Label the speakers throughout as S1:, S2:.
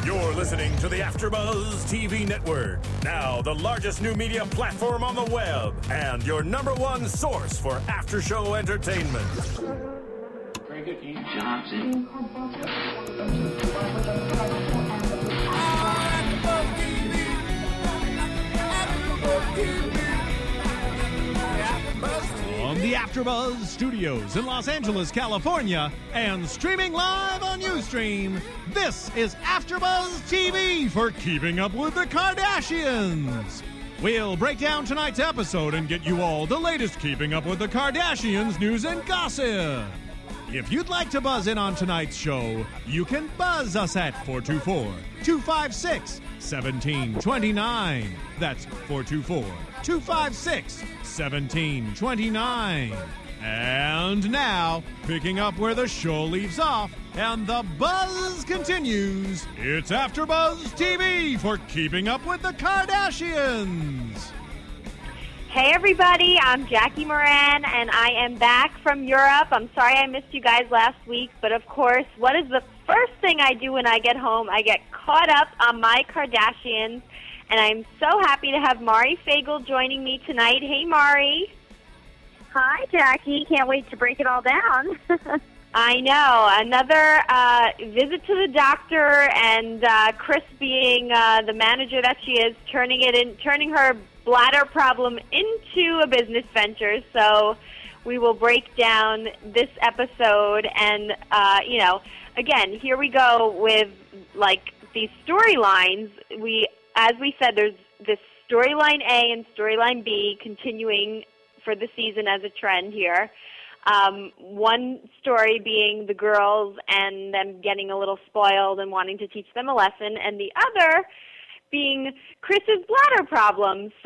S1: You're listening to the AfterBuzz TV Network, now the largest new media platform on the web, and your number one source for after-show entertainment.
S2: Very good, Dean Johnson.
S3: From the AfterBuzz Studios in Los Angeles, California, and streaming live on Ustream, this is AfterBuzz TV for Keeping Up with the Kardashians. We'll break down tonight's episode and get you all the latest Keeping Up with the Kardashians news and gossip. If you'd like to buzz in on tonight's show, you can buzz us at 424-256-1729. That's 424-256-1729. And now, picking up where the show leaves off and the buzz continues, it's AfterBuzz TV for Keeping Up with the Kardashians.
S4: Hey everybody, I'm Jackie Moran, and I am back from Europe. I'm sorry I missed you guys last week, but of course, what is the first thing I do when I get home? I get caught up on my Kardashians, and I'm so happy to have Mari Fagel joining me tonight. Hey, Mari.
S5: Hi, Jackie. Can't wait to break it all down.
S4: I know. Another visit to the doctor, and Chris being the manager that she is, turning her bladder problem into a business venture. So we will break down this episode, and again, here we go with like these storylines. As we said, there's this storyline A and storyline B continuing for the season as a trend here. One story being the girls and them getting a little spoiled and wanting to teach them a lesson, and the other being Chris's bladder problem. So,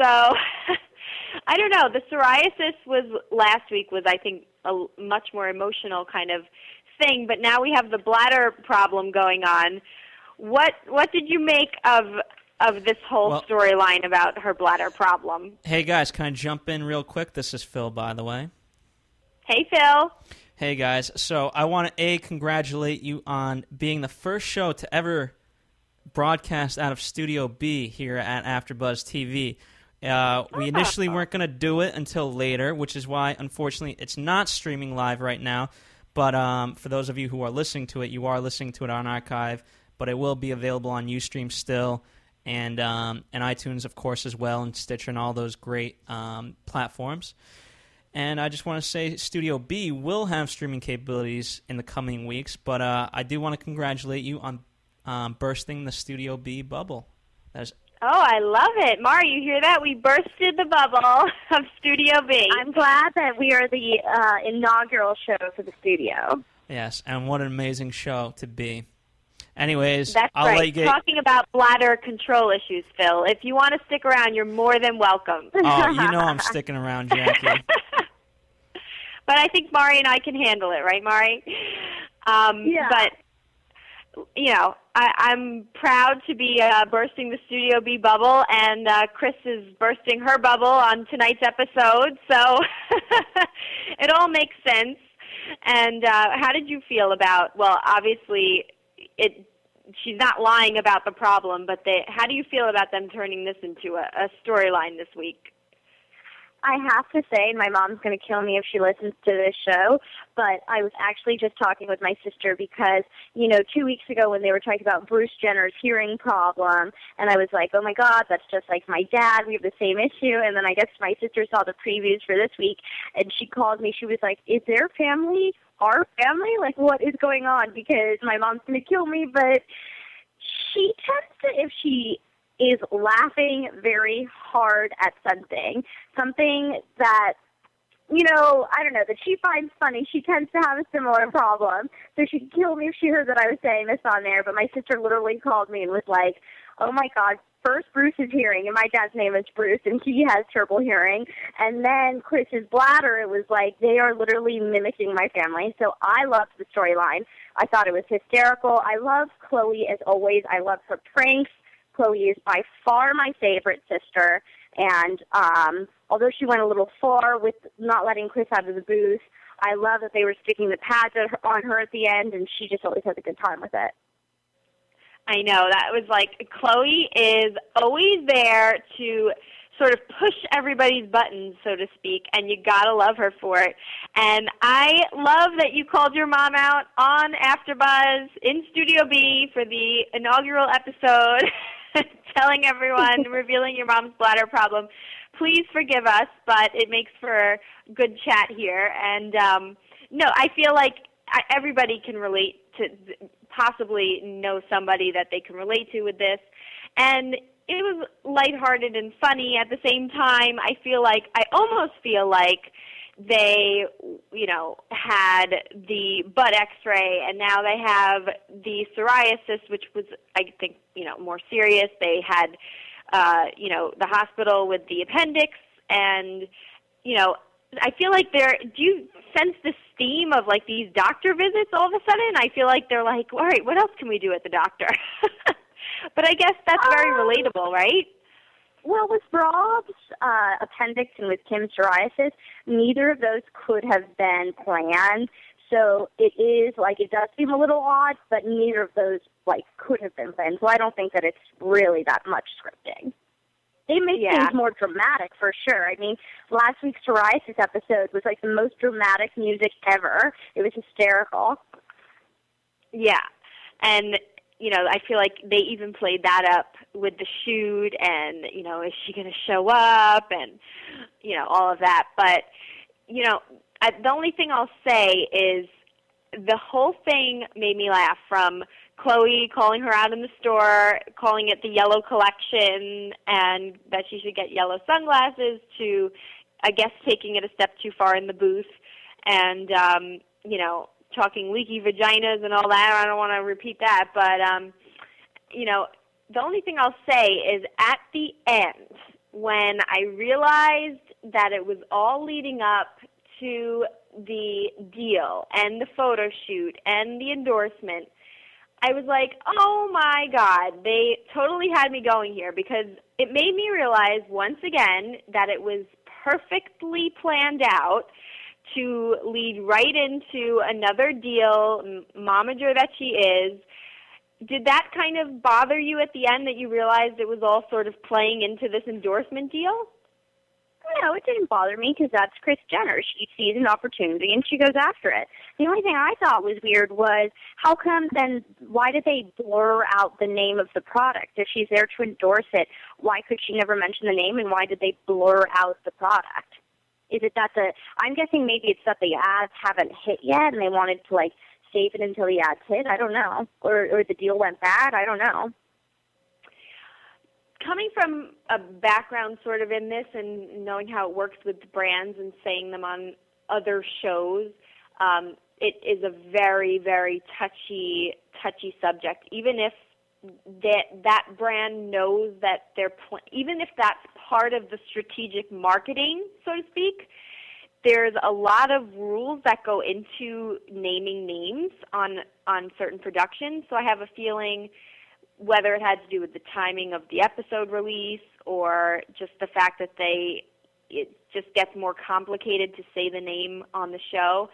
S4: I don't know. The psoriasis last week was, I think, a much more emotional kind of thing, but now we have the bladder problem going on. What did you make of this whole storyline about her bladder problem?
S6: Hey, guys, can I jump in real quick? This is Phil, by the way.
S4: Hey, Phil.
S6: Hey, guys. So I want to, congratulate you on being the first show to ever broadcast out of Studio B here at AfterBuzz TV. We initially weren't going to do it until later, which is why, unfortunately, it's not streaming live right now. But for those of you who are listening to it, you are listening to it on archive, but it will be available on Ustream still, and iTunes, of course, as well, and Stitcher and all those great platforms. And I just want to say Studio B will have streaming capabilities in the coming weeks, but I do want to congratulate you on bursting the Studio B bubble.
S4: Oh, I love it. Mari, you hear that? We bursted the bubble of Studio B.
S5: I'm glad that we are the inaugural show for the studio.
S6: Yes, and what an amazing show to be. Anyways,
S4: that's
S6: I'll
S4: right.
S6: let you get...
S4: Talking about bladder control issues, Phil. If you want to stick around, you're more than welcome.
S6: Oh, you know I'm sticking around, Jackie.
S4: But I think Mari and I can handle it, right, Mari?
S5: Yeah.
S4: But, I'm proud to be bursting the Studio B bubble, and Chris is bursting her bubble on tonight's episode. So it all makes sense. And how did you feel about, well, obviously, she's not lying about the problem, but how do you feel about them turning this into a storyline this week?
S5: I have to say, and my mom's going to kill me if she listens to this show, but I was actually just talking with my sister because, 2 weeks ago when they were talking about Bruce Jenner's hearing problem, and I was like, oh my God, that's just like my dad. We have the same issue. And then I guess my sister saw the previews for this week, and she called me. She was like, is their family our family? Like, what is going on? Because my mom's going to kill me, but she tends to, if she is laughing very hard at something that, I don't know, that she finds funny. She tends to have a similar problem. So she'd kill me if she heard that I was saying this on there. But my sister literally called me and was like, oh, my God, first Bruce's hearing, and my dad's name is Bruce, and he has terrible hearing. And then Chris's bladder, it was like they are literally mimicking my family. So I loved the storyline. I thought it was hysterical. I love Khloe as always. I love her pranks. Khloe is by far my favorite sister, and although she went a little far with not letting Chris out of the booth, I love that they were sticking the pads on her at the end, and she just always has a good time with it.
S4: I know. That was like, Chloe is always there to sort of push everybody's buttons, so to speak, and you gotta love her for it. And I love that you called your mom out on AfterBuzz in Studio B for the inaugural episode, telling everyone, revealing your mom's bladder problem. Please forgive us, but it makes for good chat here. And no, I feel like everybody can relate to, possibly know somebody that they can relate to with this. And it was lighthearted and funny at the same time. I almost feel like they, had the butt x-ray, and now they have the psoriasis, which was, I think, more serious. They had, the hospital with the appendix, and, I feel like do you sense this theme of, like, these doctor visits all of a sudden? I feel like they're like, all right, what else can we do at the doctor? But I guess that's very relatable, right?
S5: Well, with Rob's appendix and with Kim's psoriasis, neither of those could have been planned. So it does seem a little odd, but neither of those, could have been planned. So I don't think that it's really that much scripting. They make things more dramatic, for sure. I mean, last week's psoriasis episode was, the most dramatic music ever. It was hysterical.
S4: Yeah. And I feel like they even played that up with the shoot and, is she going to show up and, all of that. But, the only thing I'll say is the whole thing made me laugh, from Chloe calling her out in the store, calling it the yellow collection and that she should get yellow sunglasses, to, I guess, taking it a step too far in the booth and, talking leaky vaginas and all that. I don't want to repeat that, but, the only thing I'll say is at the end, when I realized that it was all leading up to the deal and the photo shoot and the endorsement, I was like, oh my God, they totally had me going here, because it made me realize once again that it was perfectly planned out to lead right into another deal, momager that she is. Did that kind of bother you at the end, that you realized it was all sort of playing into this endorsement deal?
S5: No, it didn't bother me, because that's Kris Jenner. She sees an opportunity and she goes after it. The only thing I thought was weird was, how come then, why did they blur out the name of the product? If she's there to endorse it, why could she never mention the name, and why did they blur out the product? Is it that I'm guessing maybe it's that the ads haven't hit yet and they wanted to, save it until the ads hit? I don't know. Or the deal went bad? I don't know.
S4: Coming from a background sort of in this and knowing how it works with brands and saying them on other shows, it is a very, very touchy subject. Even if that brand knows that even if that's part of the strategic marketing, so to speak, there's a lot of rules that go into naming names on certain productions. So I have a feeling, whether it had to do with the timing of the episode release or just the fact that it just gets more complicated to say the name on the show,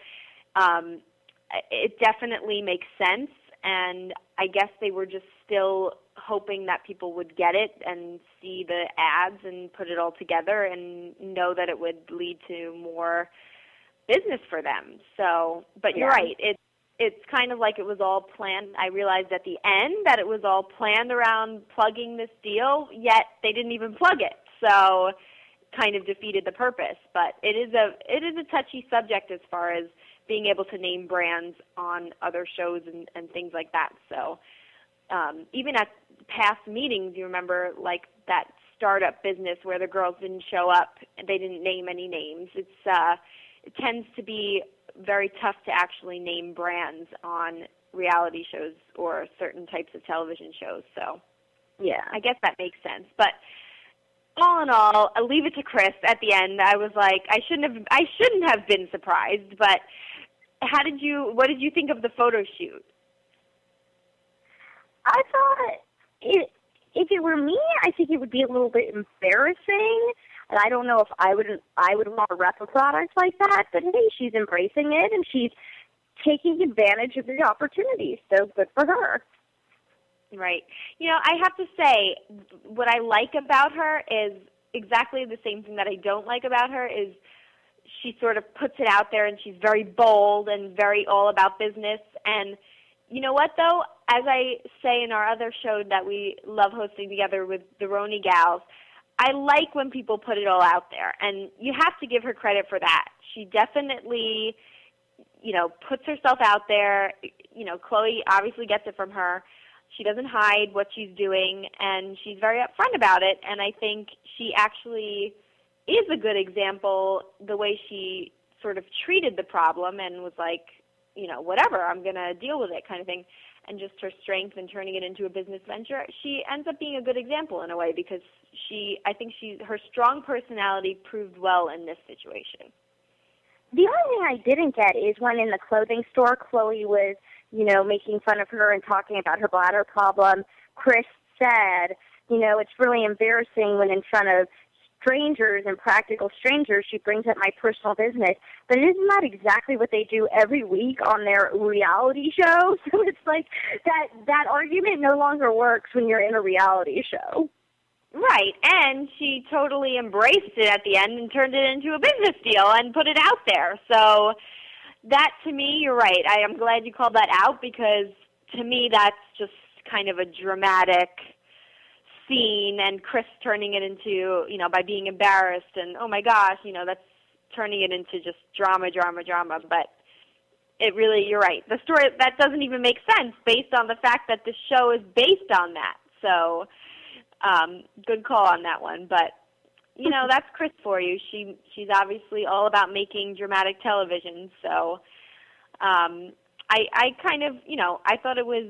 S4: it definitely makes sense. And I guess they were just still hoping that people would get it and see the ads and put it all together and know that it would lead to more business for them. So, but you're right. It's kind of like it was all planned. I realized at the end that it was all planned around plugging this deal, yet they didn't even plug it. So kind of defeated the purpose. But it is a touchy subject as far as being able to name brands on other shows and things like that. So even at past meetings, you remember, like that startup business where the girls didn't show up and they didn't name any names. It tends to be very tough to actually name brands on reality shows or certain types of television shows. So yeah, I guess that makes sense. But all in all, I'll leave it to Kris at the end. I was like, I shouldn't have been surprised, but what did you think of the photo shoot?
S5: I thought if it were me, I think it would be a little bit embarrassing. And I don't know if I would want to rep a product like that, but hey, she's embracing it and she's taking advantage of the opportunity. So good for her.
S4: Right. You know, I have to say, what I like about her is exactly the same thing that I don't like about her is she sort of puts it out there and she's very bold and very all about business. And you know what, though? As I say in our other show that we love hosting together with the Roni Gals, I like when people put it all out there. And you have to give her credit for that. She definitely, you know, puts herself out there. You know, Chloe obviously gets it from her. She doesn't hide what she's doing, and she's very upfront about it. And I think she actually is a good example, the way she sort of treated the problem and was like, you know, whatever, I'm going to deal with it kind of thing. And just her strength in turning it into a business venture, she ends up being a good example in a way because I think her strong personality proved well in this situation.
S5: The only thing I didn't get is when in the clothing store, Chloe was, you know, making fun of her and talking about her bladder problem. Chris said, you know, it's really embarrassing when in front of strangers and practical strangers, she brings up my personal business. But isn't that exactly what they do every week on their reality show? So it's like that argument no longer works when you're in a reality show.
S4: Right, and she totally embraced it at the end and turned it into a business deal and put it out there. So that, to me, you're right. I am glad you called that out because, to me, that's just kind of a dramatic scene, and Chris turning it into, you know, by being embarrassed and, oh, my gosh, you know, that's turning it into just drama. But it really, you're right. The story, that doesn't even make sense based on the fact that the show is based on that. So good call on that one. But, you know, that's Chris for you. She's obviously all about making dramatic television. So I kind of, you know, I thought it was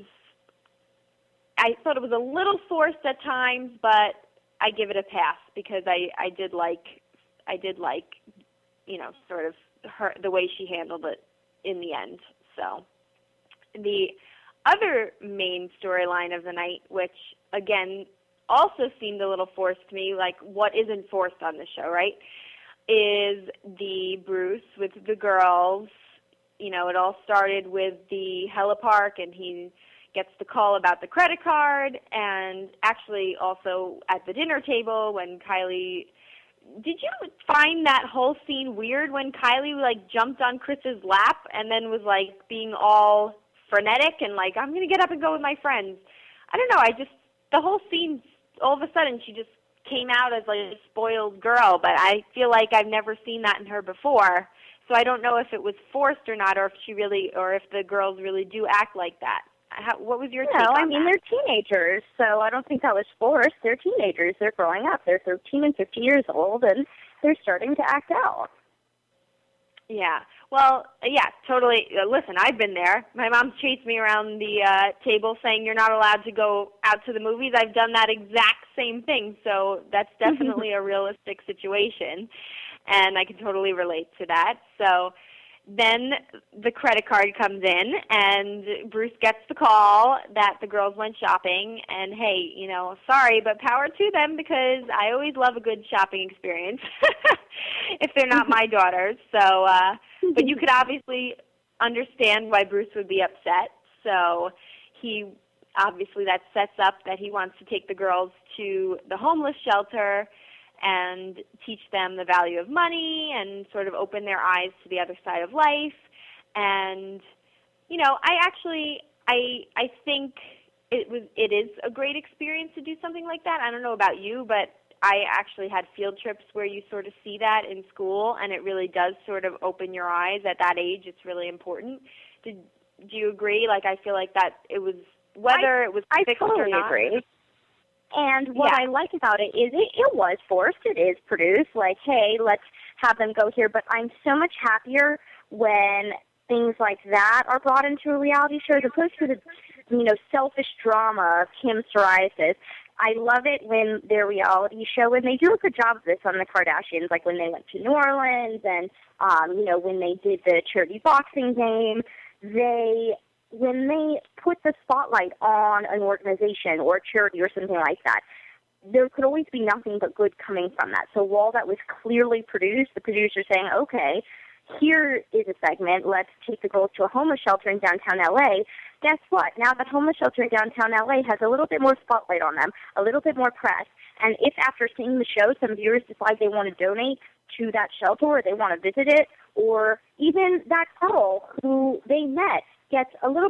S4: a little forced at times, but I give it a pass because I did like, you know, sort of the way she handled it in the end. So the other main storyline of the night, which again also seemed a little forced to me, like what isn't forced on the show, right, is the Bruce with the girls. You know, it all started with the Hella Park, and he gets the call about the credit card, and actually also at the dinner table when Kylie... Did you find that whole scene weird when Kylie, like, jumped on Chris's lap and then was, like, being all frenetic and, like, I'm going to get up and go with my friends? I don't know, the whole scene, all of a sudden, she just came out as, like, a spoiled girl, but I feel like I've never seen that in her before. So I don't know if it was forced or not, or if the girls really do act like that. What was your take on that?
S5: No, I mean, they're teenagers, so I don't think that was forced. They're teenagers. They're growing up. They're 13 and 15 years old, and they're starting to act out.
S4: Yeah. Well, yeah, totally. Listen, I've been there. My mom chased me around the table saying you're not allowed to go out to the movies. I've done that exact same thing, so that's definitely a realistic situation, and I can totally relate to that. So then the credit card comes in, and Bruce gets the call that the girls went shopping, and hey, you know, sorry, but power to them because I always love a good shopping experience if they're not my daughters. So, but you could obviously understand why Bruce would be upset. So obviously that sets up that he wants to take the girls to the homeless shelter and teach them the value of money and sort of open their eyes to the other side of life. And, you know, I think it is a great experience to do something like that. I don't know about you, but I actually had field trips where you sort of see that in school, and it really does sort of open your eyes. At that age, it's really important. Do you agree? Like, I feel like that it was, whether it was fixed or not.
S5: I totally agree. And what I like about it is it was forced. It is produced. Like, hey, let's have them go here. But I'm so much happier when things like that are brought into a reality show as opposed to the, you know, selfish drama of Kim's psoriasis. I love it when their reality show, and they do a good job of this on the Kardashians, like when they went to New Orleans and, you know, when they did the charity boxing game, when they put the spotlight on an organization or a charity or something like that, there could always be nothing but good coming from that. So while that was clearly produced, the producer saying, okay, here is a segment, let's take the girls to a homeless shelter in downtown L.A., guess what? Now that homeless shelter in downtown LA has a little bit more spotlight on them, a little bit more press, and if after seeing the show some viewers decide they want to donate to that shelter or they want to visit it, or even that girl who they met gets a little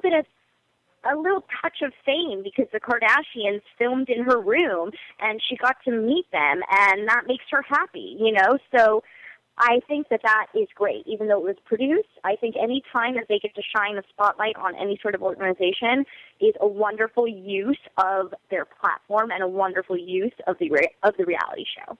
S5: touch of fame because the Kardashians filmed in her room and she got to meet them, and that makes her happy, you know? So I think that is great. Even though it was produced, I think any time that they get to shine the spotlight on any sort of organization is a wonderful use of their platform and a wonderful use of the reality show.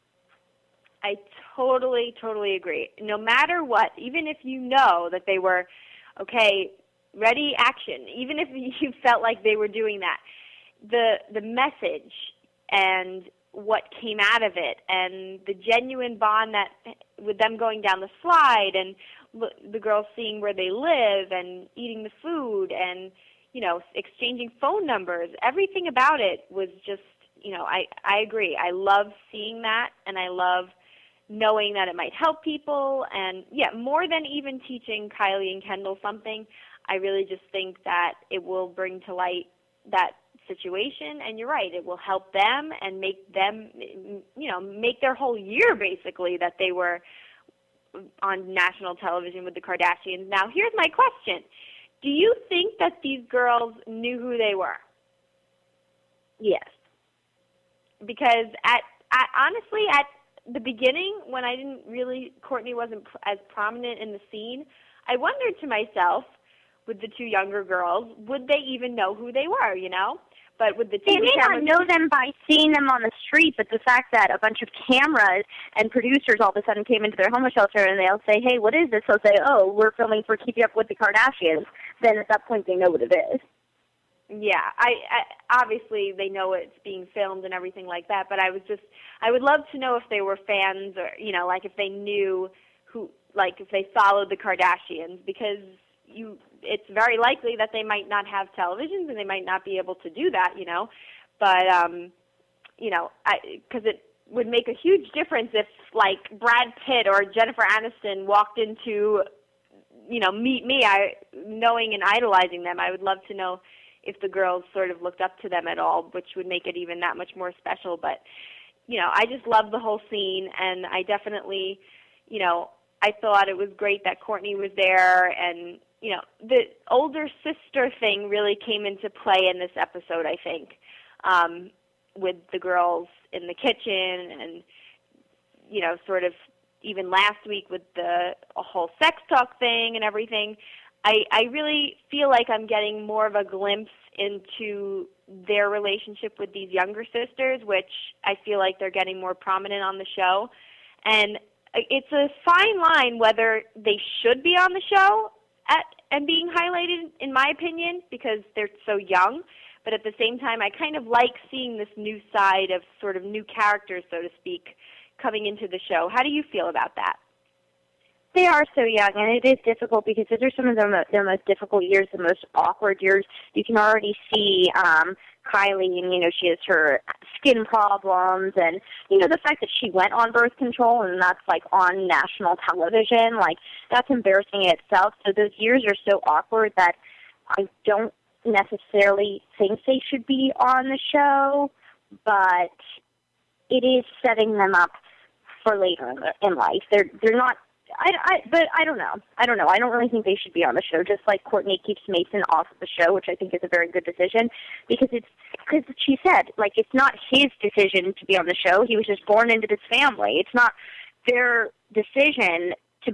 S4: I totally, totally agree. No matter what, even if you know that they were, okay, ready, action, even if you felt like they were doing that, the message and what came out of it and the genuine bond that with them going down the slide and the girls seeing where they live and eating the food and, you know, exchanging phone numbers, everything about it was just, you know, I agree. I love seeing that, and I love knowing that it might help people. And, yeah, more than even teaching Kylie and Kendall something, I really just think that it will bring to light that situation, and you're right, it will help them and make them, you know, make their whole year basically that they were on national television with the Kardashians. Now, here's my question. Do you think that these girls knew who they were?
S5: Yes.
S4: Because honestly, at the beginning, when Kourtney wasn't as prominent in the scene, I wondered to myself, with the two younger girls, would they even know who they were, you know? But with the TV
S5: they may not know them by seeing them on the street, but the fact that a bunch of cameras and producers all of a sudden came into their homeless shelter and they'll say, hey, what is this? They'll say, oh, we're filming for Keeping Up with the Kardashians. Then at that point they know what it is.
S4: Yeah, I obviously they know it's being filmed and everything like that, but I would love to know if they were fans or, you know, like if they knew who, like if they followed the Kardashians, because it's very likely that they might not have televisions and they might not be able to do that, you know. But, you know, because it would make a huge difference if, like, Brad Pitt or Jennifer Aniston walked into, you know, Meet Me, knowing and idolizing them. I would love to know if the girls sort of looked up to them at all, which would make it even that much more special. But, you know, I just love the whole scene, and I definitely, you know, I thought it was great that Kourtney was there, and, you know, the older sister thing really came into play in this episode, I think, with the girls in the kitchen and, you know, sort of even last week with the whole sex talk thing and everything. I really feel like I'm getting more of a glimpse into their relationship with these younger sisters, which I feel like they're getting more prominent on the show. And it's a fine line whether they should be on the show and being highlighted, in my opinion, because they're so young. But at the same time, I kind of like seeing this new side of sort of new characters, so to speak, coming into the show. How do you feel about that?
S5: They are so young, and it is difficult because those are some of their most difficult years, the most awkward years. You can already see Kylie, and, you know, she has her skin problems, and, you know, the fact that she went on birth control, and that's, like, on national television, like, that's embarrassing in itself. So those years are so awkward that I don't necessarily think they should be on the show, but it is setting them up for later in life. They're not. But I don't know. I don't really think they should be on the show. Just like Kourtney keeps Mason off of the show, which I think is a very good decision, because she said, like, it's not his decision to be on the show. He was just born into this family. It's not their decision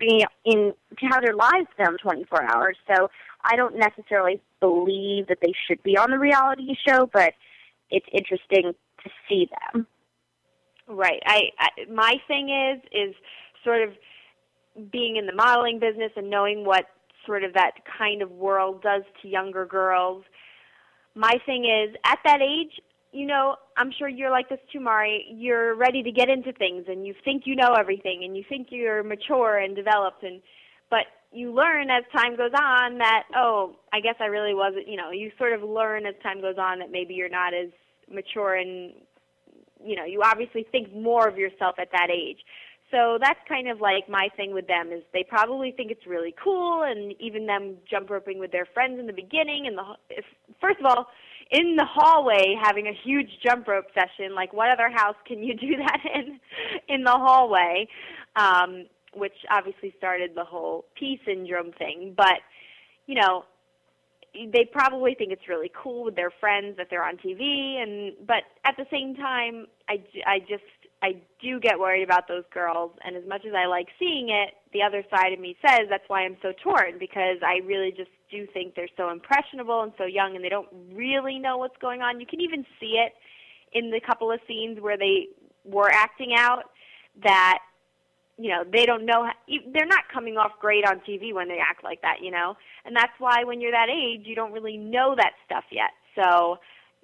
S5: to have their lives filmed 24 hours. So I don't necessarily believe that they should be on the reality show, but it's interesting to see them.
S4: Right. My thing is sort of being in the modeling business and knowing what sort of that kind of world does to younger girls. My thing is, at that age, you know, I'm sure you're like this too, Mari, you're ready to get into things and you think you know everything and you think you're mature and developed, but you learn as time goes on that, oh, I guess I really wasn't, you know, you sort of learn as time goes on that maybe you're not as mature and, you know, you obviously think more of yourself at that age. So that's kind of like my thing with them is they probably think it's really cool, and even them jump roping with their friends in the beginning. And first of all, in the hallway having a huge jump rope session, like what other house can you do that in the hallway? Which obviously started the whole P syndrome thing. But, you know, they probably think it's really cool with their friends that they're on TV. But at the same time, I do get worried about those girls, and as much as I like seeing it, the other side of me says that's why I'm so torn, because I really just do think they're so impressionable and so young, and they don't really know what's going on. You can even see it in the couple of scenes where they were acting out that, you know, they don't know, they're not coming off great on TV when they act like that, you know, and that's why when you're that age, you don't really know that stuff yet. So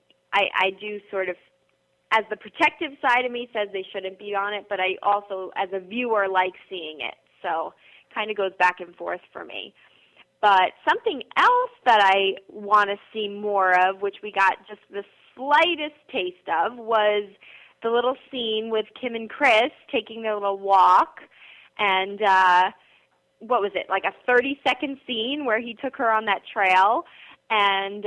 S4: I do sort of, as the protective side of me says they shouldn't be on it, but I also, as a viewer, like seeing it. So kind of goes back and forth for me. But something else that I want to see more of, which we got just the slightest taste of, was the little scene with Kim and Chris taking their little walk. And what was it, like a 30-second scene where he took her on that trail. And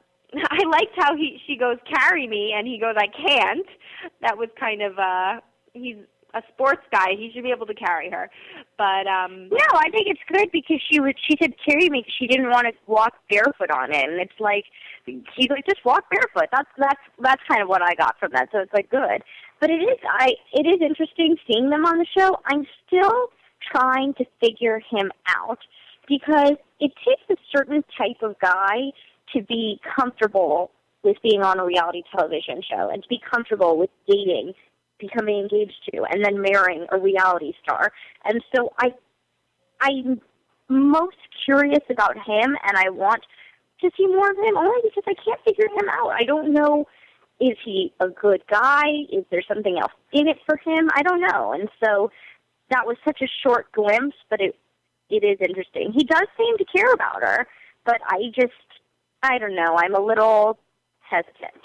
S4: I liked how she goes, "Carry me," and he goes, "I can't." That was kind of, he's a sports guy. He should be able to carry her. But
S5: no, I think it's good because she said carry me because she didn't want to walk barefoot on it, and it's like he's like, just walk barefoot. That's kind of what I got from that. So it's like good. But it is interesting seeing them on the show. I'm still trying to figure him out because it takes a certain type of guy to be comfortable with being on a reality television show and to be comfortable with dating, becoming engaged to, and then marrying a reality star. And so I'm most curious about him, and I want to see more of him only because I can't figure him out. I don't know, is he a good guy? Is there something else in it for him? I don't know. And so that was such a short glimpse, but it is interesting. He does seem to care about her, but I don't know. I'm a little hesitant.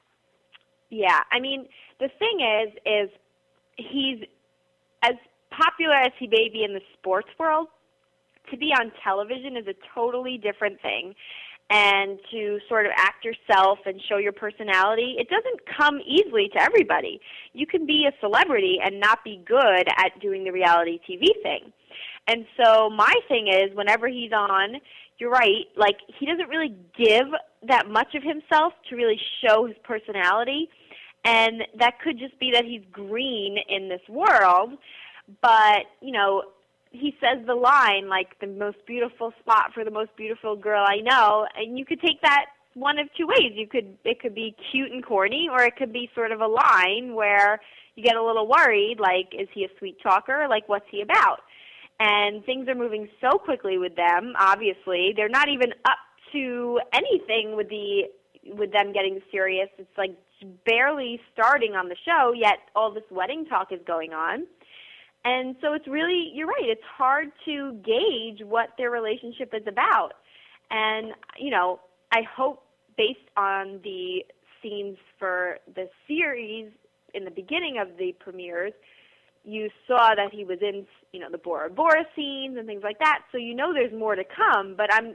S4: Yeah, I mean, the thing is he's as popular as he may be in the sports world. To be on television is a totally different thing. And to sort of act yourself and show your personality, it doesn't come easily to everybody. You can be a celebrity and not be good at doing the reality TV thing. And so my thing is, whenever he's on, you're right, like, he doesn't really give that much of himself to really show his personality. And that could just be that he's green in this world. But, you know, he says the line, like, the most beautiful spot for the most beautiful girl I know. And you could take that one of two ways. It could be cute and corny, or it could be sort of a line where you get a little worried, like, is he a sweet talker? Like, what's he about? And things are moving so quickly with them, obviously. They're not even up to anything with them getting serious. It's like barely starting on the show, yet all this wedding talk is going on. And so it's really, you're right, it's hard to gauge what their relationship is about. And, you know, I hope based on the scenes for the series in the beginning of the premieres, you saw that he was in, you know, the Bora Bora scenes and things like that. So you know there's more to come, but I'm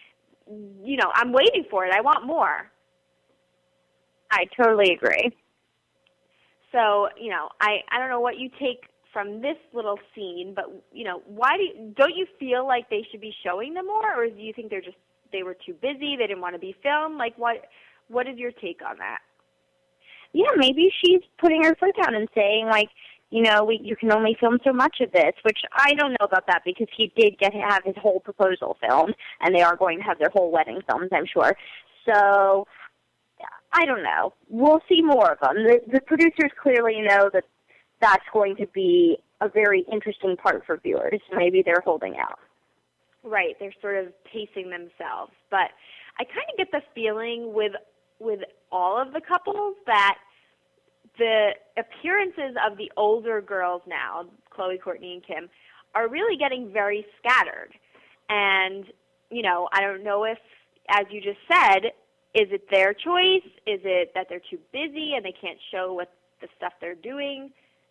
S4: waiting for it. I want more.
S5: I totally agree.
S4: So, you know, I don't know what you take from this little scene, but, you know, don't you feel like they should be showing them more, or do you think they were too busy, they didn't want to be filmed? Like, what is your take on that?
S5: Yeah, maybe she's putting her foot down and saying, like, you know, you can only film so much of this, which I don't know about that because he did get to have his whole proposal filmed, and they are going to have their whole wedding filmed, I'm sure. So, I don't know. We'll see more of them. The producers clearly know that that's going to be a very interesting part for viewers. Maybe they're holding out.
S4: Right, they're sort of pacing themselves. But I kind of get the feeling with all of the couples that the appearances of the older girls now, Chloe, Courtney, and Kim, are really getting very scattered. And, you know, I don't know if, as you just said, is it their choice? Is it that they're too busy and they can't show what the stuff they're doing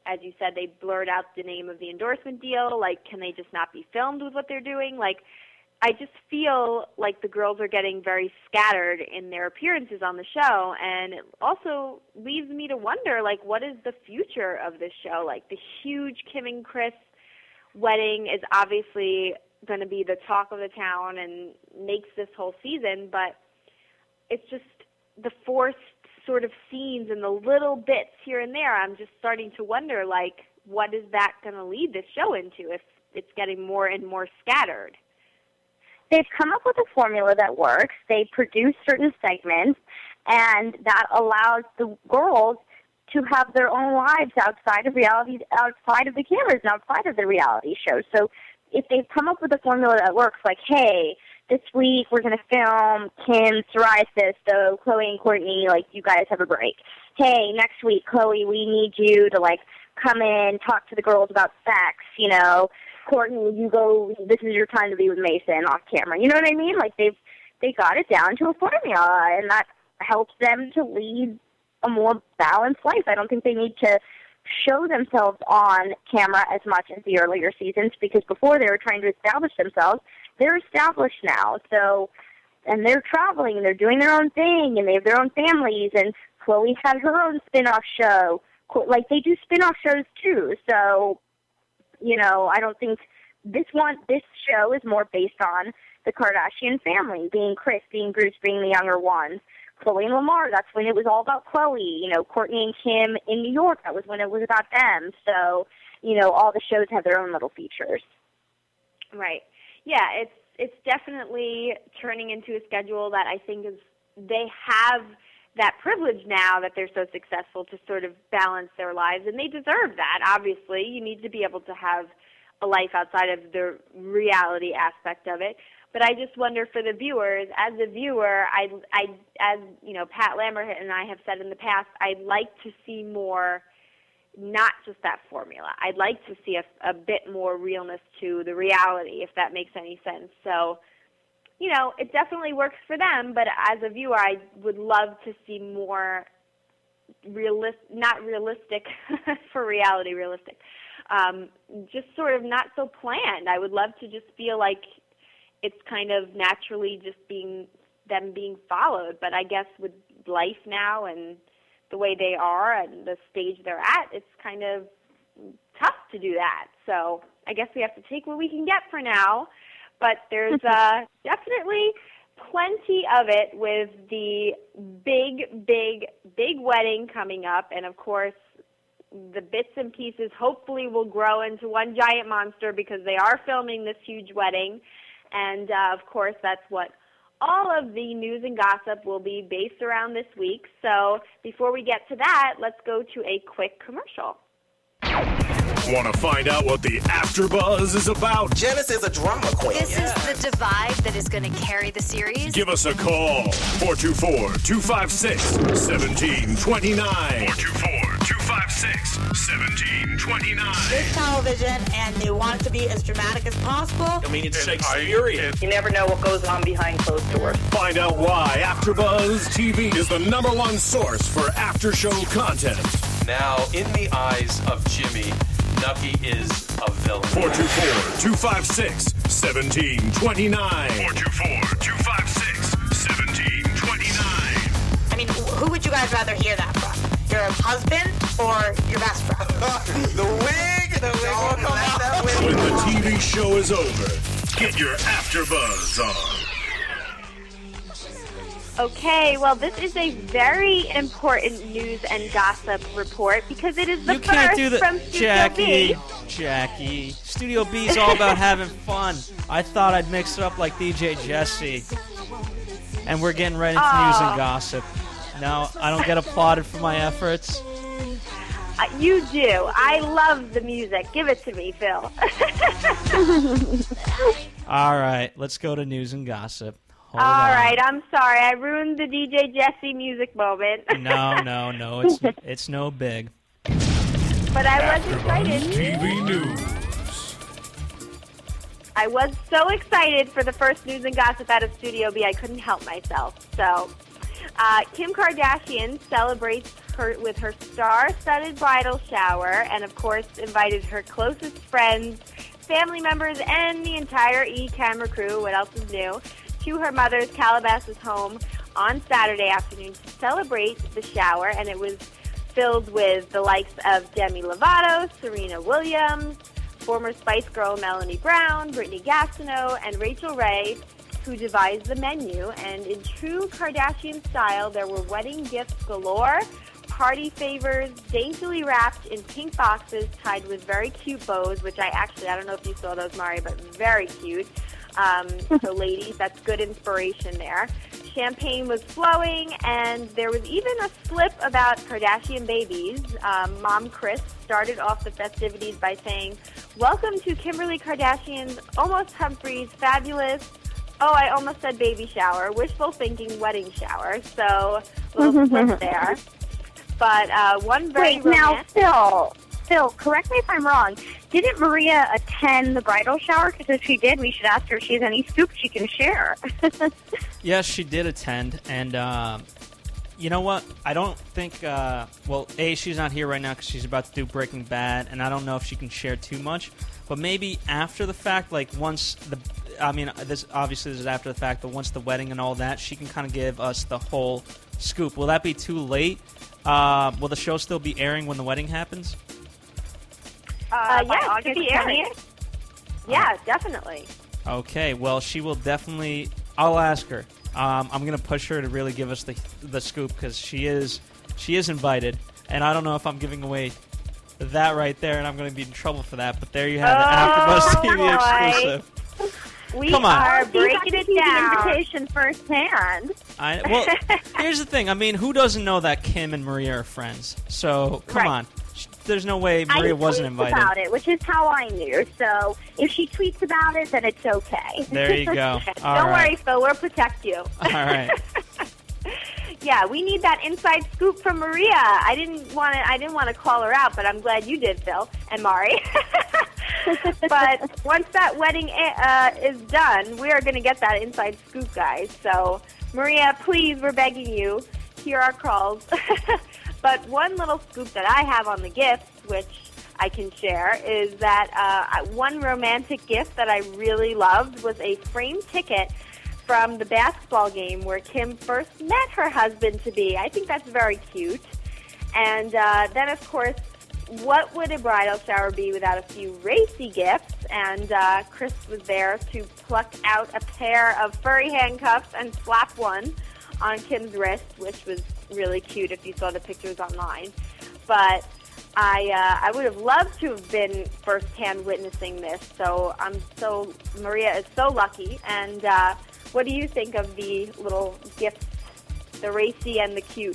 S4: as you said, they blurred out the name of the endorsement deal. Like, can they just not be filmed with what they're doing? Like, I just feel like the girls are getting very scattered in their appearances on the show, and it also leaves me to wonder, like, what is the future of this show? Like, the huge Kim and Chris wedding is obviously going to be the talk of the town and makes this whole season, but it's just the forced sort of scenes and the little bits here and there. I'm just starting to wonder, like, what is that going to lead this show into if it's getting more and more scattered?
S5: They've come up with a formula that works. They produce certain segments, and that allows the girls to have their own lives outside of reality, outside of the cameras and outside of the reality show. So if they've come up with a formula that works, like, hey, this week we're going to film Kim's psoriasis, so Chloe and Courtney, like, you guys have a break. Hey, next week, Chloe, we need you to, like, come in, talk to the girls about sex, you know. Courtney, you go, this is your time to be with Mason off camera. You know what I mean? Like, they got it down to a formula, and that helps them to lead a more balanced life. I don't think they need to show themselves on camera as much as the earlier seasons, because before they were trying to establish themselves. They're established now, so, and they're traveling, and they're doing their own thing, and they have their own families, and Chloe had her own spin-off show. Like, they do spin-off shows too, so, you know, I don't think this show is more based on the Kardashian family, being Kris, being Bruce, being the younger ones. Chloe and Lamar, that's when it was all about Chloe. You know, Courtney and Kim in New York, that was when it was about them. So, you know, all the shows have their own little features.
S4: Right. Yeah, it's definitely turning into a schedule that I think they have that privilege now that they're so successful to sort of balance their lives, and they deserve that. Obviously, you need to be able to have a life outside of the reality aspect of it. But I just wonder for the viewers, as a viewer, as you know, Pat Lambert and I have said in the past, I'd like to see more, not just that formula. I'd like to see a bit more realness to the reality, if that makes any sense. So, you know, it definitely works for them, but as a viewer, I would love to see more not realistic for reality, realistic. Just sort of not so planned. I would love to just feel like it's kind of naturally just being followed. But I guess with life now and the way they are and the stage they're at, it's kind of tough to do that. So I guess we have to take what we can get for now. But there's definitely plenty of it with the big wedding coming up. And, of course, the bits and pieces hopefully will grow into one giant monster because they are filming this huge wedding. And, of course, that's what all of the news and gossip will be based around this week. So before we get to that, let's go to a quick commercial.
S1: Want to find out what the AfterBuzz is about?
S7: Janice is a drama queen.
S8: This is the divide that is going to carry the series.
S1: Give us a call. 424-256-1729. 424-256-1729.
S9: It's television, and they want it to be as dramatic as possible.
S7: I mean, it's Shakespearean.
S10: You never know what goes on behind closed doors.
S1: Find out why AfterBuzz TV is the #1 source for after-show content.
S11: Now, in the eyes of Jimmy, Nucky is a villain.
S1: 424-256-1729. 424-256-1729.
S9: I mean, who would you guys rather hear that from? Your husband or your best friend?
S7: The wig will come out.
S1: When the TV show is over, get your AfterBuzz on.
S4: Okay, well, this is a very important news and gossip report because it is the
S6: you can't
S4: first
S6: do that,
S4: from Studio B.
S6: Jackie. Studio B is all about having fun. I thought I'd mix it up like DJ Jesse. And we're getting right into news and gossip. No, I don't get applauded for my efforts.
S4: You do. I love the music. Give it to me, Phil.
S6: All right, let's go to news and gossip.
S4: All right, I'm sorry. I ruined the DJ Jesse music moment.
S6: No. It's no big.
S4: But I was excited.
S1: TV News.
S4: I was so excited for the first news and gossip out of Studio B, I couldn't help myself. So Kim Kardashian celebrates with her star-studded bridal shower and, of course, invited her closest friends, family members, and the entire E-Camera crew, what else is new, to her mother's Calabasas home on Saturday afternoon to celebrate the shower, and it was filled with the likes of Demi Lovato, Serena Williams, former Spice Girl Melanie Brown, Brittany Gastineau, and Rachel Ray, who devised the menu. And in true Kardashian style, there were wedding gifts galore, party favors, daintily wrapped in pink boxes tied with very cute bows, which I don't know if you saw those, Mari, but very cute. So ladies, that's good inspiration there. Champagne was flowing, and there was even a slip about Kardashian babies. Mom Kris started off the festivities by saying, "Welcome to Kimberly Kardashian's almost Humphries fabulous, I almost said baby shower, wishful thinking wedding shower." So a little slip there. But one very romantic...
S5: Now, Phil, correct me if I'm wrong. Didn't Maria attend the bridal shower? Because if she did, we should ask her if she has any scoop she can share.
S6: Yes, she did attend, and you know what? I don't think. She's not here right now because she's about to do Breaking Bad, and I don't know if she can share too much. But maybe after the fact, like once this obviously is after the fact, but once the wedding and all that, she can kind of give us the whole scoop. Will that be too late? Will the show still be airing when the wedding happens?
S4: Yeah, it should be airing. Yeah, definitely.
S6: Okay, well, she will definitely... I'll ask her. I'm going to push her to really give us the scoop because she is invited, and I don't know if I'm giving away that right there, and I'm going to be in trouble for that, but there you have it. AfterBuzz TV exclusive.
S4: We are breaking it down.
S5: The invitation firsthand.
S6: Well, here's the thing. I mean, who doesn't know that Kim and Maria are friends? So, come on. There's no way Maria wasn't invited.
S5: About it, which is how I knew. So if she tweets about it, then it's okay.
S6: There you go.
S4: Don't worry, Phil. We'll protect you.
S6: All right.
S4: Yeah, we need that inside scoop from Maria. I didn't want to call her out, but I'm glad you did, Phil and Mari. But once that wedding is done, we are going to get that inside scoop, guys. So, Maria, please, we're begging you. Hear our calls. But one little scoop that I have on the gifts, which I can share, is that one romantic gift that I really loved was a framed ticket from the basketball game where Kim first met her husband-to-be. I think that's very cute. And then, of course, what would a bridal shower be without a few racy gifts? And Kris was there to pluck out a pair of furry handcuffs and slap one on Kim's wrist, which was really cute if you saw the pictures online. But I would have loved to have been firsthand witnessing this. So Maria is so lucky. And what do you think of the little gifts, the racy and the cute?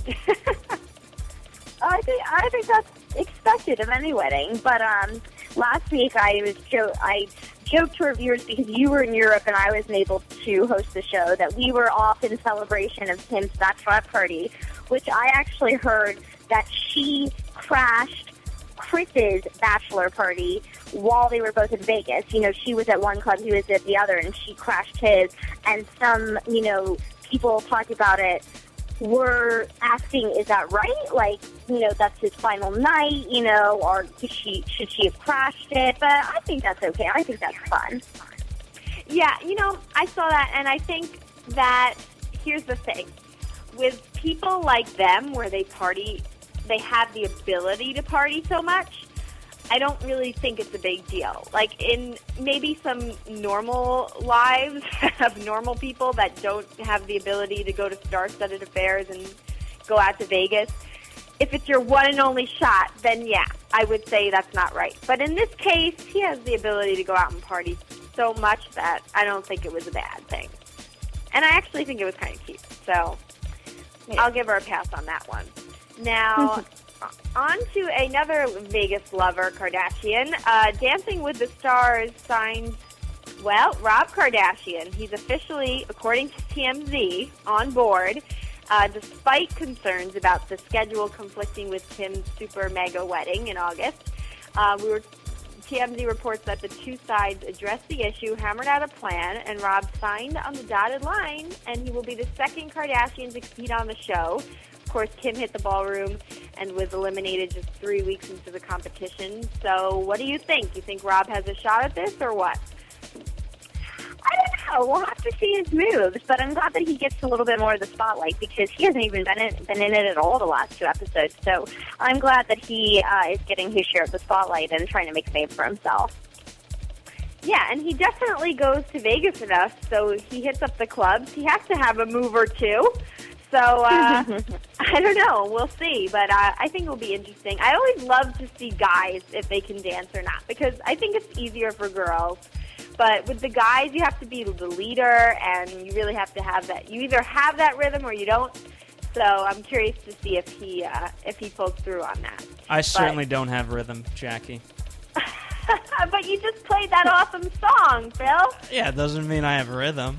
S5: I think that's expected of any wedding. But last week I joked to our viewers because you were in Europe and I wasn't able to host the show that we were off in celebration of Kim's bachelorette party, which I actually heard that she crashed Chris's bachelor party while they were both in Vegas. You know, she was at one club, he was at the other, and she crashed his. And some, people talked about it were asking, is that right? Like, that's his final night, or should she have crashed it? But I think that's okay. I think that's fun.
S4: Yeah, I saw that, and I think that here's the thing. With people like them, where they party, they have the ability to party so much, I don't really think it's a big deal. Like, in maybe some normal lives of normal people that don't have the ability to go to star-studded affairs and go out to Vegas, if it's your one and only shot, then yeah, I would say that's not right. But in this case, he has the ability to go out and party so much that I don't think it was a bad thing. And I actually think it was kind of cute. So I'll give her a pass on that one. Now, on to another Vegas lover, Kardashian. Dancing with the Stars signed, Rob Kardashian. He's officially, according to TMZ, on board, despite concerns about the schedule conflicting with Kim's super mega wedding in August. We were TMZ reports that the two sides addressed the issue, hammered out a plan, and Rob signed on the dotted line, and he will be the second Kardashian to compete on the show. Of course, Kim hit the ballroom and was eliminated just 3 weeks into the competition. So what do you think? You think Rob has a shot at this, or what?
S5: I don't know. We'll have to see his moves, but I'm glad that he gets a little bit more of the spotlight because he hasn't even been in it at all the last 2 episodes. So I'm glad that he is getting his share of the spotlight and trying to make a name for himself.
S4: Yeah, and he definitely goes to Vegas enough, so he hits up the clubs. He has to have a move or two. So, I don't know. We'll see. But I think it'll be interesting. I always love to see guys if they can dance or not because I think it's easier for girls. But with the guys, you have to be the leader, and you really have to have that. You either have that rhythm or you don't. So I'm curious to see if he pulls through on that.
S6: I certainly don't have rhythm, Jackie.
S4: But you just played that awesome song, Phil.
S6: Yeah, it doesn't mean I have rhythm.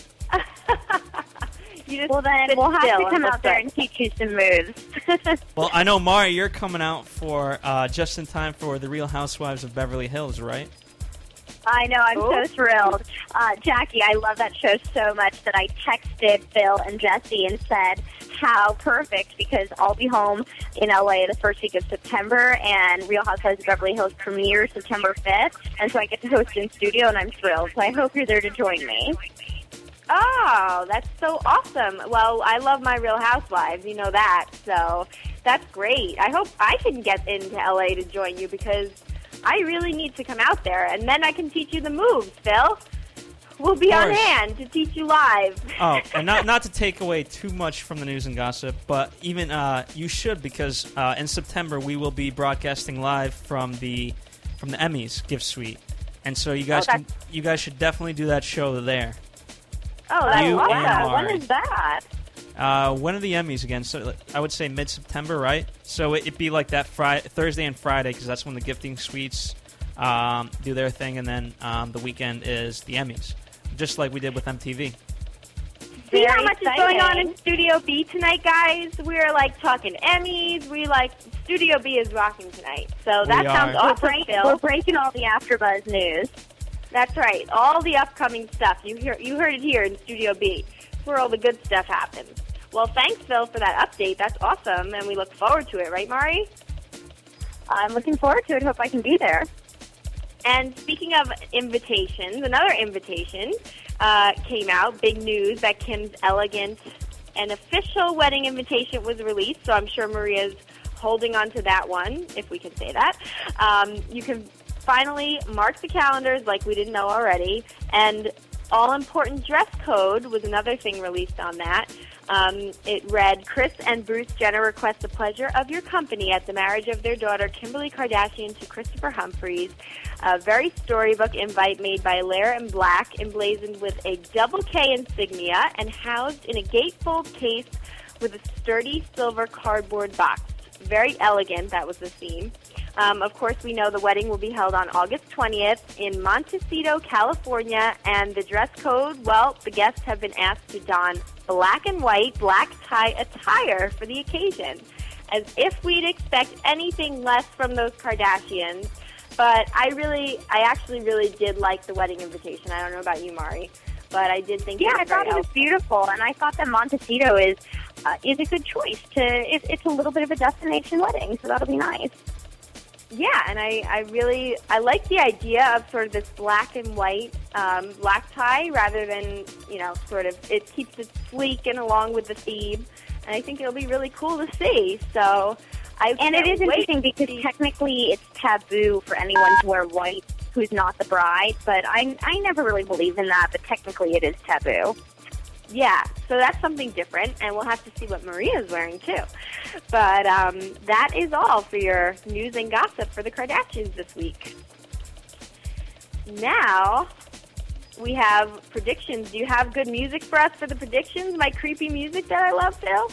S5: Well, then we'll have to come out there and teach you some moves.
S6: Well, I know, Mari, you're coming out for just in time for The Real Housewives of Beverly Hills, right?
S5: I know, I'm so thrilled. Jackie, I love that show so much that I texted Phil and Jesse and said how perfect because I'll be home in LA the first week of September and Real Housewives of Beverly Hills premieres September 5th, and so I get to host in studio and I'm thrilled. So I hope you're there to join me.
S4: Oh, that's so awesome. Well, I love my Real Housewives, you know that, so that's great. I hope I can get into LA to join you because I really need to come out there, and then I can teach you the moves, Phil. We'll be on hand to teach you live.
S6: Oh, and not to take away too much from the news and gossip, but even you should because in September we will be broadcasting live from the Emmys gift suite, and so you guys should definitely do that show there.
S5: Oh, that's awesome. When is that?
S6: When are the Emmys again? So I would say mid-September, right? So it'd be like that Thursday and Friday because that's when the gifting suites do their thing, and then the weekend is the Emmys, just like we did with MTV.
S4: See how much is going on in Studio B tonight, guys? We're like talking Emmys. Studio B is rocking tonight. So that sounds awesome, Phil.
S5: We're breaking all the AfterBuzz news.
S4: That's right. All the upcoming stuff. You heard it here in Studio B. It's where all the good stuff happens. Well, thanks, Phil, for that update. That's awesome, and we look forward to it. Right, Mari?
S5: I'm looking forward to it. Hope I can be there.
S4: And speaking of invitations, another invitation came out. Big news that Kim's elegant and official wedding invitation was released, so I'm sure Maria's holding on to that one, if we can say that. You can finally mark the calendars like we didn't know already, and all-important dress code was another thing released on that. It read, Kris and Bruce Jenner request the pleasure of your company at the marriage of their daughter Kimberly Kardashian to Christopher Humphries. A very storybook invite made by Lair & Black, emblazoned with a double K insignia and housed in a gatefold case with a sturdy silver cardboard box. Very elegant, that was the theme. Of course, we know the wedding will be held on August 20th in Montecito, California, and the dress code, well, the guests have been asked to don black and white, black tie attire for the occasion, as if we'd expect anything less from those Kardashians. But I actually really did like the wedding invitation. I don't know about you, Mari, but I did think it was very
S5: I thought it was beautiful, and I thought that Montecito is a good choice. It's a little bit of a destination wedding, so that'll be nice.
S4: Yeah, and I like the idea of sort of this black and white black tie rather than, sort of, it keeps it sleek and along with the theme, and I think it'll be really cool to see. So
S5: it is interesting because technically it's taboo for anyone to wear white who's not the bride, but I never really believed in that, but technically it is taboo.
S4: Yeah, so that's something different, and we'll have to see what Maria's wearing, too. But that is all for your news and gossip for the Kardashians this week. Now, we have predictions. Do you have good music for us for the predictions? My creepy music that I love, Phil?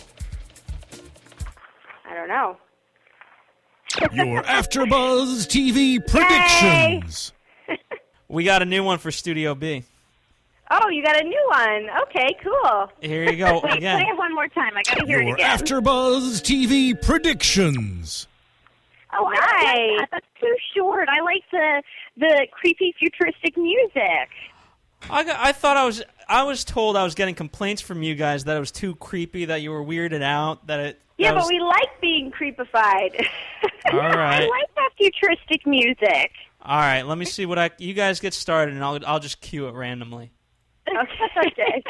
S4: I don't know.
S3: Your AfterBuzz TV predictions.
S6: We got a new one for Studio B.
S4: Oh, you got a new one. Okay, cool.
S6: Here you go again.
S5: Play it one more time. I got to hear it
S3: Your
S5: again.
S3: AfterBuzz TV predictions.
S5: Oh, nice. That's too short. I like the creepy futuristic music.
S6: I thought I was told I was getting complaints from you guys that it was too creepy, that you were weirded out, that it.
S4: Yeah, but we like being creepified.
S6: All right.
S5: I like that futuristic music.
S6: All right, let me see what you guys get started, and I'll just cue it randomly.
S4: Okay.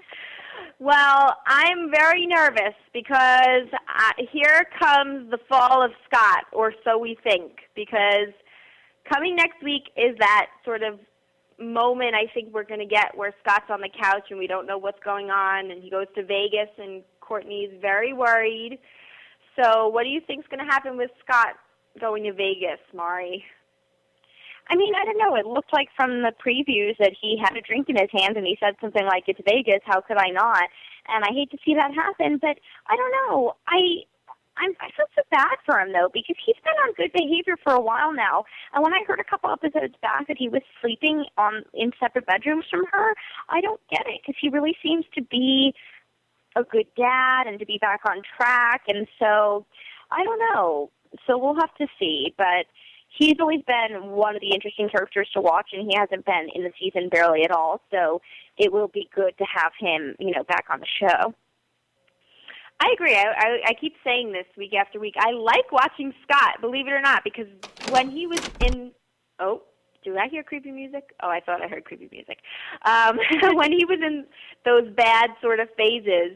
S4: Well, I'm very nervous because here comes the fall of Scott, or so we think, because coming next week is that sort of moment I think we're going to get where Scott's on the couch and we don't know what's going on, and he goes to Vegas and Courtney's very worried. So what do you think's going to happen with Scott going to Vegas, Mari?
S5: I mean, I don't know. It looked like from the previews that he had a drink in his hand and he said something like, "It's Vegas, how could I not?" And I hate to see that happen, but I don't know. I feel so bad for him, though, because he's been on good behavior for a while now. And when I heard a couple episodes back that he was sleeping in separate bedrooms from her, I don't get it, because he really seems to be a good dad and to be back on track. And so, I don't know. So we'll have to see. But he's always been one of the interesting characters to watch, and he hasn't been in the season barely at all. So it will be good to have him, back on the show.
S4: I agree. I keep saying this week after week. I like watching Scott, believe it or not, because when he was in... Oh, do I hear creepy music? Oh, I thought I heard creepy music. When he was in those bad sort of phases,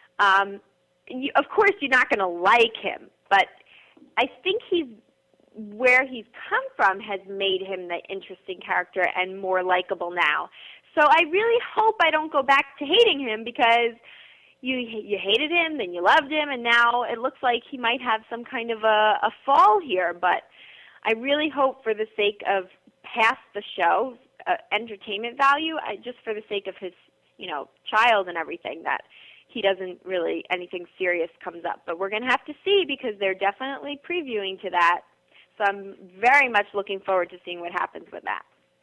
S4: of course you're not going to like him, but I think where he's come from has made him the interesting character and more likable now. So I really hope I don't go back to hating him, because you hated him, then you loved him, and now it looks like he might have some kind of a fall here. But I really hope, for the sake of past the show, entertainment value, just for the sake of his, child and everything, that he doesn't really, anything serious comes up. But we're going to have to see, because they're definitely previewing to that. So I'm very much looking forward to seeing what happens with that.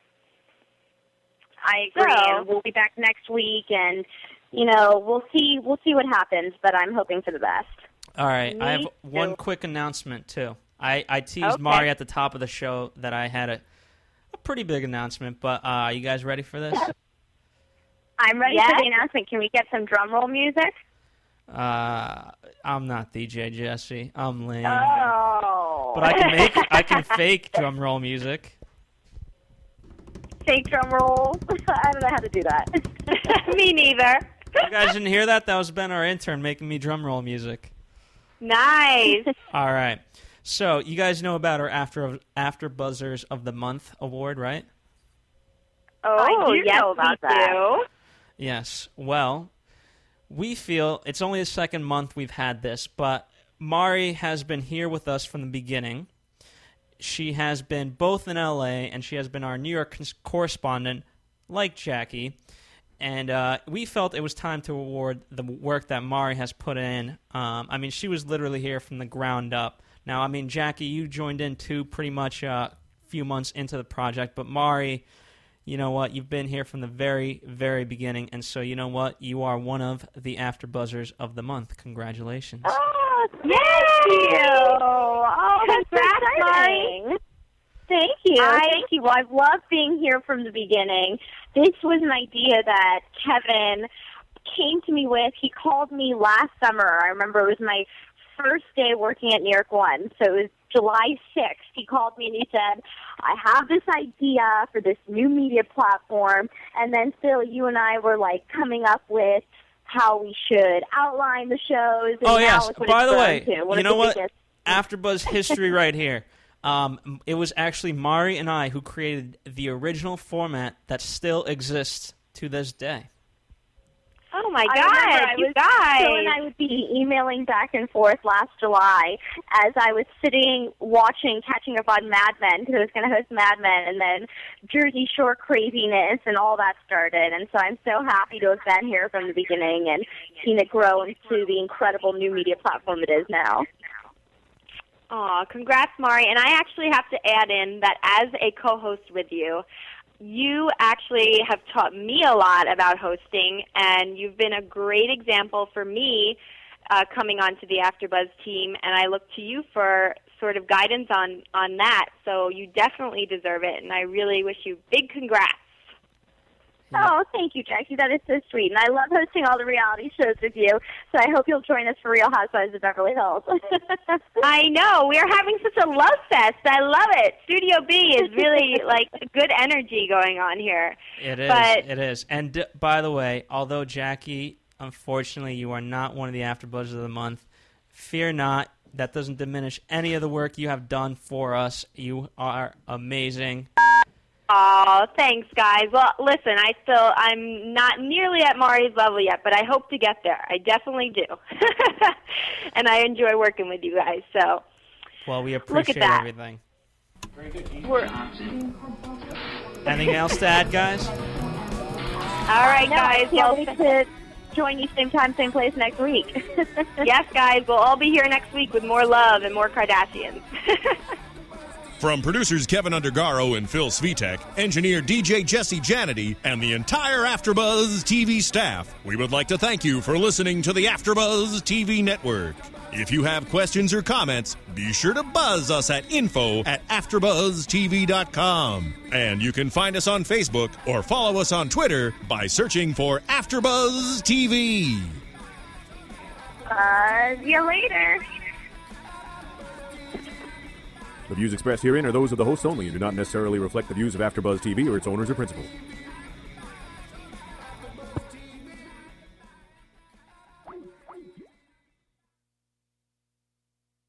S5: I agree, and we'll be back next week, and we'll see what happens, but I'm hoping for the best.
S6: All right, I have one quick announcement too. I teased Mari at the top of the show that I had a pretty big announcement, but are you guys ready for this?
S5: I'm ready for the announcement. Can we get some drum roll music?
S6: I'm not DJ Jesse. I'm lame.
S5: Oh.
S6: But I can fake drum roll music.
S5: Fake drum roll? I don't know how to do that.
S4: Me neither.
S6: You guys didn't hear that? That was Ben, our intern, making me drum roll music.
S4: Nice.
S6: All right. So you guys know about our After Buzzers of the Month award, right?
S4: Oh,
S5: I do know about that.
S6: Yes. Well, we feel it's only the second month we've had this, but Mari has been here with us from the beginning. She has been both in L.A. and she has been our New York correspondent, like Jackie. And we felt it was time to award the work that Mari has put in. She was literally here from the ground up. Now, Jackie, you joined in too pretty much a few months into the project. But Mari, you know what? You've been here from the very, very beginning. And so, you know what? You are one of the After Buzzers of the month. Congratulations.
S5: Oh, thank you. Oh, that's exciting. Thank you. Thank you. Well, I've loved being here from the beginning. This was an idea that Kevin came to me with. He called me last summer. I remember it was my first day working at New York One. So it was July 6th. He called me and he said, I have this idea for this new media platform. And then Phil, you and I were coming up with how we should outline the shows. And
S6: yes. By the way,
S5: you
S6: know what? AfterBuzz history right here. It was actually Mari and I who created the original format that still exists to this day.
S4: Oh, my God, you guys.
S5: Phil and I would be emailing back and forth last July as I was sitting catching up on Mad Men, because I was going to host Mad Men, and then Jersey Shore craziness and all that started. And so I'm so happy to have been here from the beginning and seen it grow into the incredible new media platform it is now.
S4: Aw, congrats, Mari. And I actually have to add in that as a co-host with you, you actually have taught me a lot about hosting, and you've been a great example for me coming onto the AfterBuzz team, and I look to you for sort of guidance on that. So you definitely deserve it, and I really wish you big congrats.
S5: Oh, thank you, Jackie. That is so sweet. And I love hosting all the reality shows with you, so I hope you'll join us for Real Housewives of Beverly Hills.
S4: I know. We are having such a love fest. I love it. Studio B is really, like, good energy going on here.
S6: It is. And by the way, although, Jackie, unfortunately, you are not one of the AfterBuzz of the month, fear not. That doesn't diminish any of the work you have done for us. You are amazing.
S4: Oh, thanks, guys. Well, listen, I'm not nearly at Mari's level yet, but I hope to get there. I definitely do. And I enjoy working with you guys, so.
S6: Well, we appreciate everything.
S2: Very good, Keith
S6: Anything else to add, guys?
S4: All right, guys.
S5: Well, to join you same time, same place next week.
S4: Yes, guys. We'll all be here next week with more love and more Kardashians.
S1: From producers Kevin Undergaro and Phil Svitek, engineer DJ Jesse Janity, and the entire AfterBuzz TV staff, we would like to thank you for listening to the AfterBuzz TV network. If you have questions or comments, be sure to buzz us at info@AfterBuzzTV.com. And you can find us on Facebook or follow us on Twitter by searching for AfterBuzz TV.
S5: See you later.
S12: The views expressed herein are those of the hosts only and do not necessarily reflect the views of AfterBuzz TV or its owners or principals.